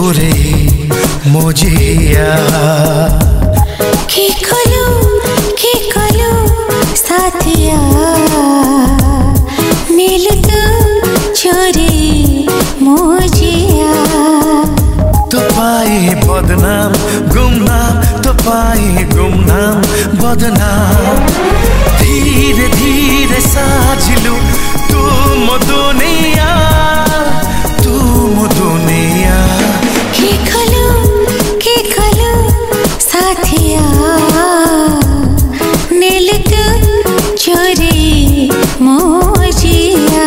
चोरे मोजिया की कलो साथिया नील तू चोरे मोजिया तो पाए बदनाम गुमनाम तो पाए गुमनाम बदनाम धीरे धीरे साजिलू तुम दुनिया की कलो साथिया नील तू चोरे मोजिया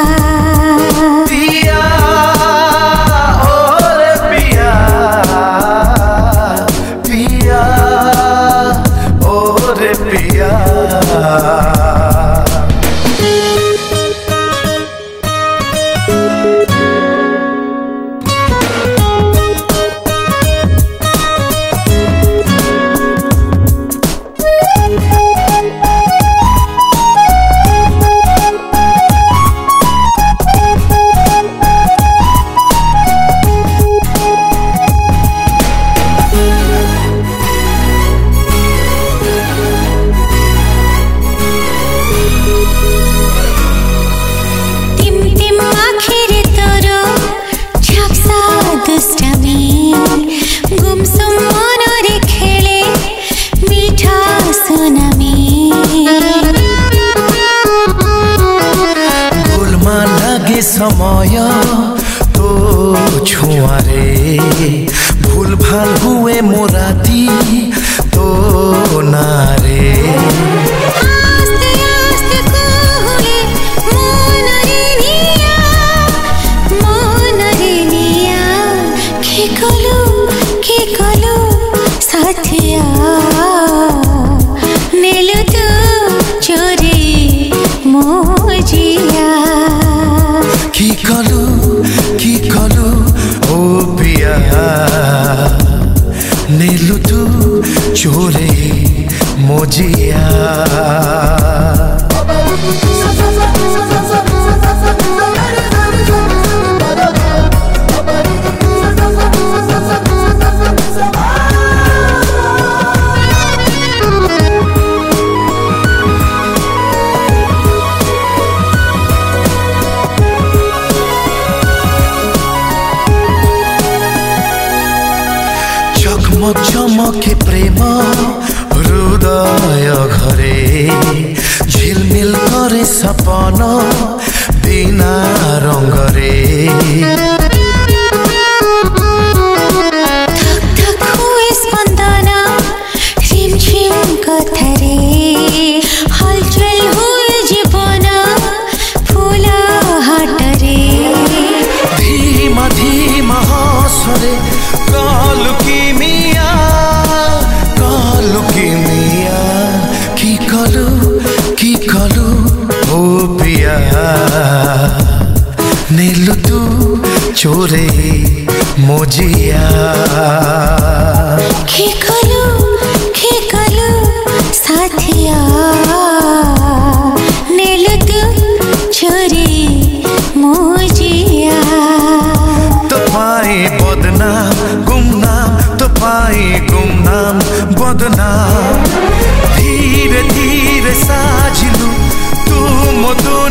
समय तो छुआरे भूल भाल हुए मोराती तो नारे की कलो साथिया नील तू चोरे मोजिया की कलू ओ पिया नीलू तू चोरे मोजिया चमके प्रेम हृदय घरे झिलमिल करे सपन बिना रंगरे धक हुए स्पंदन रिमझिम कथरे हलचल हुए जीवन फूला हाटरे धीमा धीमा हसरे कालू की मिया की कलू ओ पिया नीलू तू चोरे मोजिया की कलो साथिया नील तू चोरे मोजिया तो पाए बदनाम गुमनाम तो पाए गुमनाम बदनाम धीरे धीरे साजिलू तुम